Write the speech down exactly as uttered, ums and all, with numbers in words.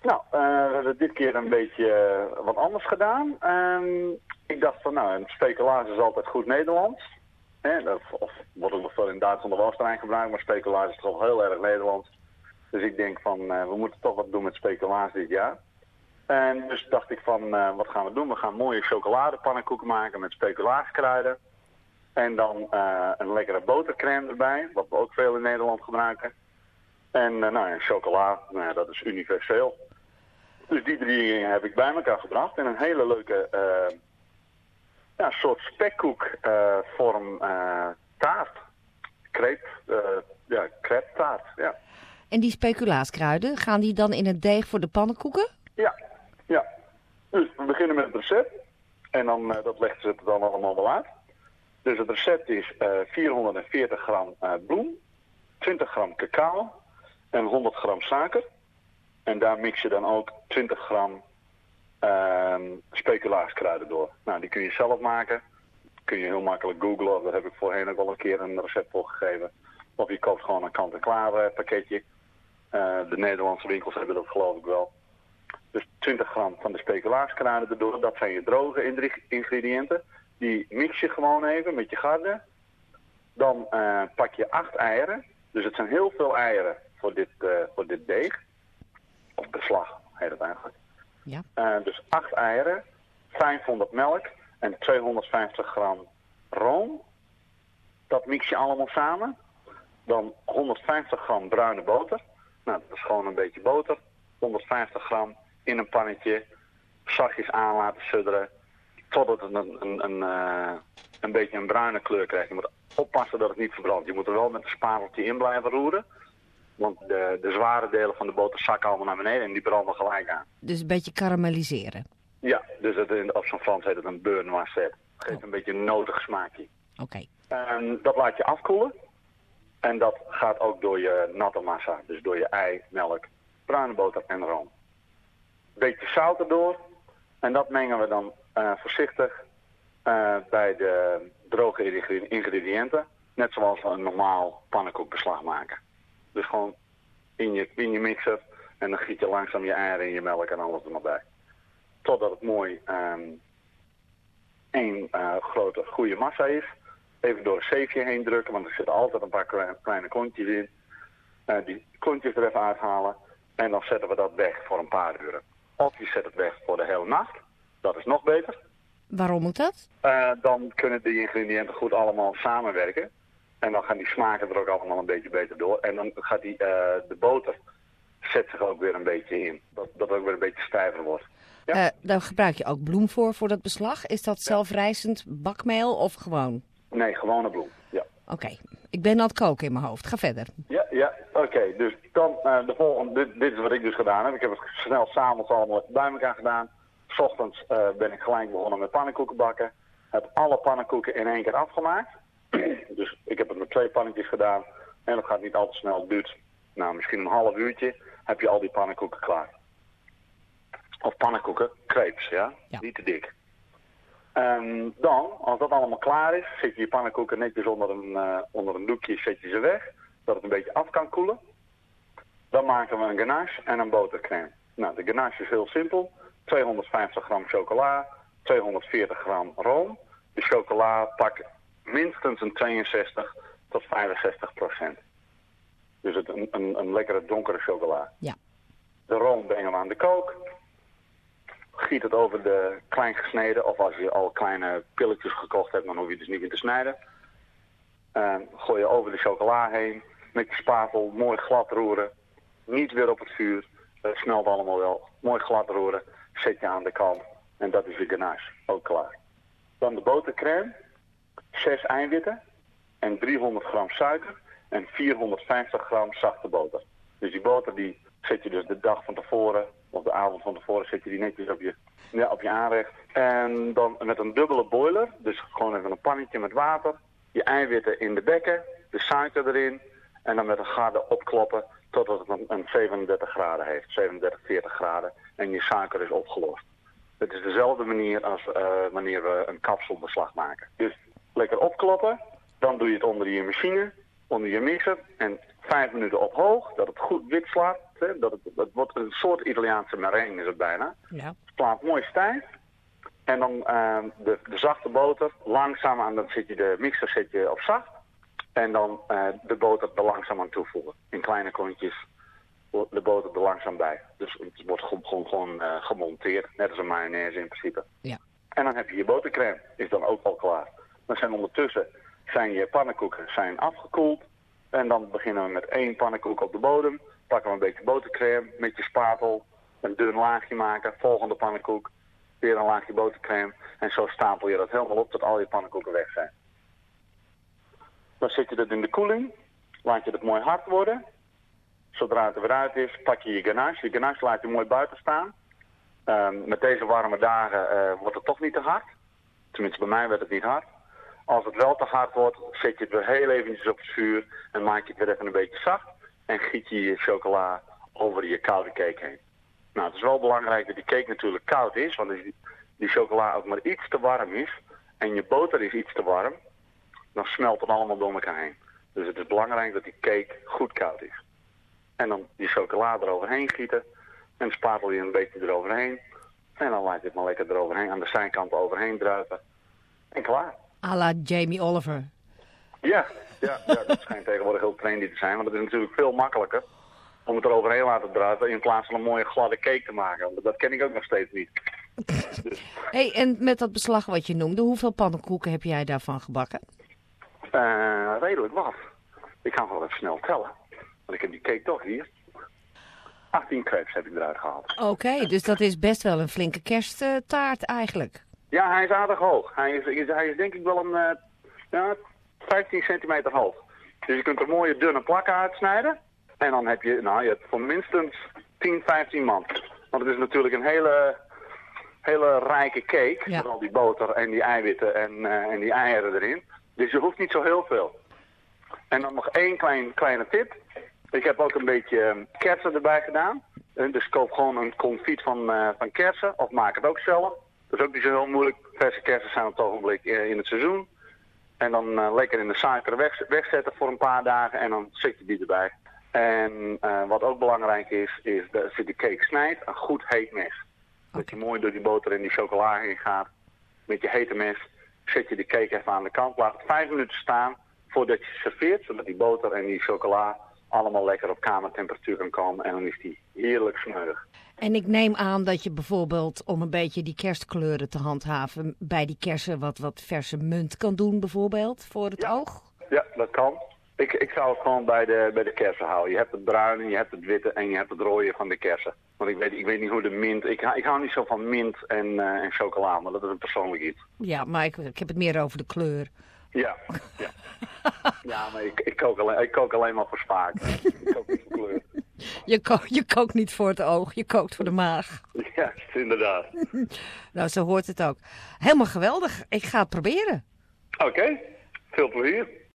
Nou, uh, we hebben dit keer een beetje uh, wat anders gedaan. Um, ik dacht van, nou, een speculaas is altijd goed Nederlands. Hè, dat, of wordt ook nog veel in Duitsland of Oostenrijk gebruikt, maar speculaas is toch heel erg Nederlands. Dus ik denk van, uh, we moeten toch wat doen met speculaas dit jaar. En dus dacht ik van, uh, wat gaan we doen? We gaan mooie chocoladepannenkoeken maken met speculaaskruiden. En dan uh, een lekkere botercrème erbij, wat we ook veel in Nederland gebruiken. En uh, nou ja, chocola, nou ja, dat is universeel. Dus die drie dingen heb ik bij elkaar gebracht in een hele leuke uh, ja, soort spekkoek-vorm uh, uh, taart. Crepe, uh, ja, crepe taart, ja. En die speculaaskruiden, gaan die dan in het deeg voor de pannenkoeken? Ja, ja. Dus we beginnen met het recept. En dan, uh, dat legt ze het dan allemaal wel uit. Dus het recept is uh, vierhonderdveertig gram uh, bloem, twintig gram cacao en honderd gram suiker. En daar mix je dan ook twintig gram uh, speculaaskruiden door. Nou, die kun je zelf maken. Kun je heel makkelijk googlen. Daar heb ik voorheen ook wel een keer een recept voor gegeven. Of je koopt gewoon een kant-en-klaar uh, pakketje. Uh, de Nederlandse winkels hebben dat geloof ik wel. Dus twintig gram van de speculaaskruiden erdoor. Dat zijn je droge ingrediënten. Die mix je gewoon even met je garde. Dan uh, pak je acht eieren. Dus het zijn heel veel eieren voor dit, uh, voor dit deeg. Of beslag heet het eigenlijk. Ja. Uh, dus acht eieren, vijfhonderd melk en tweehonderdvijftig gram room. Dat mix je allemaal samen. Dan honderdvijftig gram bruine boter. Nou, dat is gewoon een beetje boter. honderdvijftig gram in een pannetje. Zachtjes aan laten sudderen. Totdat het een, een, een, uh, een beetje een bruine kleur krijgt. Je moet oppassen dat het niet verbrandt. Je moet er wel met een spateltje in blijven roeren. Want de, de zware delen van de boter zakken allemaal naar beneden en die branden gelijk aan. Dus een beetje karamelliseren? Ja, dus het, op zo'n Frans heet het een beurre noisette. Geeft oh. een beetje een notig smaakje. Oké. Okay. Dat laat je afkoelen. En dat gaat ook door je natte massa. Dus door je ei, melk, bruine boter en room. Beetje zout erdoor. En dat mengen we dan uh, voorzichtig uh, bij de droge ingrediënten. Net zoals we een normaal pannenkoekbeslag maken. Dus gewoon in je, in je mixer en dan giet je langzaam je eieren en je melk en alles er maar bij. Totdat het mooi um, één uh, grote goede massa is. Even door een zeefje heen drukken, want er zitten altijd een paar kleine klontjes in. Uh, die klontjes er even uithalen en dan zetten we dat weg voor een paar uren. Of je zet het weg voor de hele nacht. Dat is nog beter. Waarom moet dat? Uh, dan kunnen die ingrediënten goed allemaal samenwerken. En dan gaan die smaken er ook allemaal een beetje beter door. En dan gaat die, uh, de boter zet zich ook weer een beetje in. Dat, dat het ook weer een beetje stijver wordt. Ja? Uh, daar gebruik je ook bloem voor, voor dat beslag. Is dat zelfrijzend bakmeel of gewoon? Nee, gewone bloem, ja. Oké, okay. Ik ben aan het koken in mijn hoofd. Ga verder. Ja, ja, oké. Okay. Dus dan uh, de volgende, dit, dit is wat ik dus gedaan heb. Ik heb het snel s'avonds allemaal bij elkaar gedaan. 's Ochtends uh, ben ik gelijk begonnen met pannenkoeken bakken. Heb alle pannenkoeken in één keer afgemaakt. Dus ik heb het met twee pannetjes gedaan. En dat gaat niet al te snel. Het duurt nou, misschien een half uurtje. Heb je al die pannenkoeken klaar. Of pannenkoeken, crepes, ja? ja. Niet te dik. En dan, als dat allemaal klaar is, zet je je pannenkoeken netjes onder een, uh, onder een doekje, zet je ze weg. Dat het een beetje af kan koelen. Dan maken we een ganache en een botercrème. Nou, de ganache is heel simpel. tweehonderdvijftig gram chocola, tweehonderdveertig gram room. De chocola pak minstens een tweeënzestig tot vijfenzestig procent. Dus het een, een, een lekkere donkere chocola. Ja. De room brengen we aan de kook. Giet het over de klein gesneden, of als je al kleine pilletjes gekocht hebt, dan hoef je dus niet meer te snijden. Uh, gooi je over de chocola heen, met je spatel, mooi glad roeren. Niet weer op het vuur, het smelt allemaal wel. Mooi glad roeren, zet je aan de kant en dat is je ganache, ook klaar. Dan de botercrème, zes eiwitten en driehonderd gram suiker en vierhonderdvijftig gram zachte boter. Dus die boter die zet je dus de dag van tevoren, of de avond van tevoren, zet je die netjes op je, ja, op je aanrecht. En dan met een dubbele boiler, dus gewoon even een pannetje met water, je eiwitten in de bekken, de suiker erin en dan met een garde opkloppen totdat het een, een zevenendertig graden heeft, zevenendertig, veertig graden en je suiker is opgelost. Het is dezelfde manier als uh, wanneer we een kapselbeslag maken. Dus lekker opkloppen, dan doe je het onder je machine, onder je mixer en vijf minuten op hoog, dat het goed wit slaat. Hè? Dat het, het wordt een soort Italiaanse meringue is het bijna. Ja. Het plaat mooi stijf. En dan uh, de, de zachte boter, langzaam aan, dan zit je de mixer zit je op zacht. En dan uh, de boter er langzaam aan toevoegen. In kleine kontjes de boter er langzaam bij. Dus het wordt gewoon, gewoon, gewoon uh, gemonteerd, net als een mayonaise in principe. Ja. En dan heb je je botercrème, is dan ook al klaar. Dan zijn ondertussen zijn je pannenkoeken zijn afgekoeld. En dan beginnen we met één pannenkoek op de bodem. Pakken we een beetje botercrème met je spatel. Een dun laagje maken. Volgende pannenkoek. Weer een laagje botercrème. En zo stapel je dat helemaal op tot al je pannenkoeken weg zijn. Dan zet je dat in de koeling. Laat je dat mooi hard worden. Zodra het er weer uit is, pak je je ganache. Je ganache laat je mooi buiten staan. Um, met deze warme dagen uh, wordt het toch niet te hard. Tenminste, bij mij werd het niet hard. Als het wel te hard wordt, zet je het weer heel eventjes op het vuur en maak je het weer even een beetje zacht. En giet je je chocola over je koude cake heen. Nou, het is wel belangrijk dat die cake natuurlijk koud is, want als die, die chocola ook maar iets te warm is en je boter is iets te warm, dan smelt het allemaal door elkaar heen. Dus het is belangrijk dat die cake goed koud is. En dan die chocola eroverheen gieten en spatel je een beetje eroverheen. En dan laat je het maar lekker eroverheen, aan de zijkant overheen druipen. En klaar. À la Jamie Oliver. Ja, ja, ja, dat schijnt tegenwoordig heel trendy te zijn. Want het is natuurlijk veel makkelijker om het eroverheen laten druipen in plaats van een mooie gladde cake te maken. Want dat ken ik ook nog steeds niet. Dus. Hey, en met dat beslag wat je noemde, hoeveel pannenkoeken heb jij daarvan gebakken? Uh, redelijk wat. Ik ga wel even snel tellen. Want ik heb die cake toch hier. achttien crepes heb ik eruit gehaald. Oké, okay, dus dat is best wel een flinke kersttaart eigenlijk. Ja, hij is aardig hoog. Hij is, hij is denk ik wel een uh, ja, vijftien centimeter hoog. Dus je kunt er mooie dunne plakken uitsnijden. En dan heb je, nou, je hebt voor minstens tien, vijftien man. Want het is natuurlijk een hele, hele rijke cake. Ja. Met al die boter en die eiwitten en, uh, en die eieren erin. Dus je hoeft niet zo heel veel. En dan nog één klein, kleine tip. Ik heb ook een beetje kersen erbij gedaan. Dus koop gewoon een confit van, uh, van kersen. Of maak het ook zelf. Dat is ook niet zo heel moeilijk. Verse kersen zijn op het ogenblik uh, in het seizoen. En dan uh, lekker in de suiker weg, wegzetten voor een paar dagen. En dan zet je die erbij. En uh, wat ook belangrijk is, is dat als je de cake snijdt, een goed heet mes. Okay. Dat je mooi door die boter en die chocola heen gaat. Met je hete mes zet je de cake even aan de kant. Laat het vijf minuten staan voordat je serveert. Zodat die boter en die chocola allemaal lekker op kamertemperatuur kan komen. En dan is die heerlijk smeuig. En ik neem aan dat je bijvoorbeeld, om een beetje die kerstkleuren te handhaven, bij die kersen wat, wat verse munt kan doen bijvoorbeeld, voor het ja. oog? Ja, dat kan. Ik, ik zou het gewoon bij de, bij de kersen houden. Je hebt het bruine, je hebt het witte en je hebt het rode van de kersen. Want ik weet, ik weet niet hoe de mint... Ik, ik hou niet zo van mint en, uh, en chocola, maar dat is een persoonlijk iets. Ja, maar ik, ik heb het meer over de kleur. Ja, ja. Ja, maar ik, ik, kook alleen, ik kook alleen maar voor smaak. Ik kook niet voor kleur. Je, ko je kookt niet voor het oog, je kookt voor de maag. Ja, inderdaad. Nou, zo hoort het ook. Helemaal geweldig. Ik ga het proberen. Oké, okay. Veel plezier.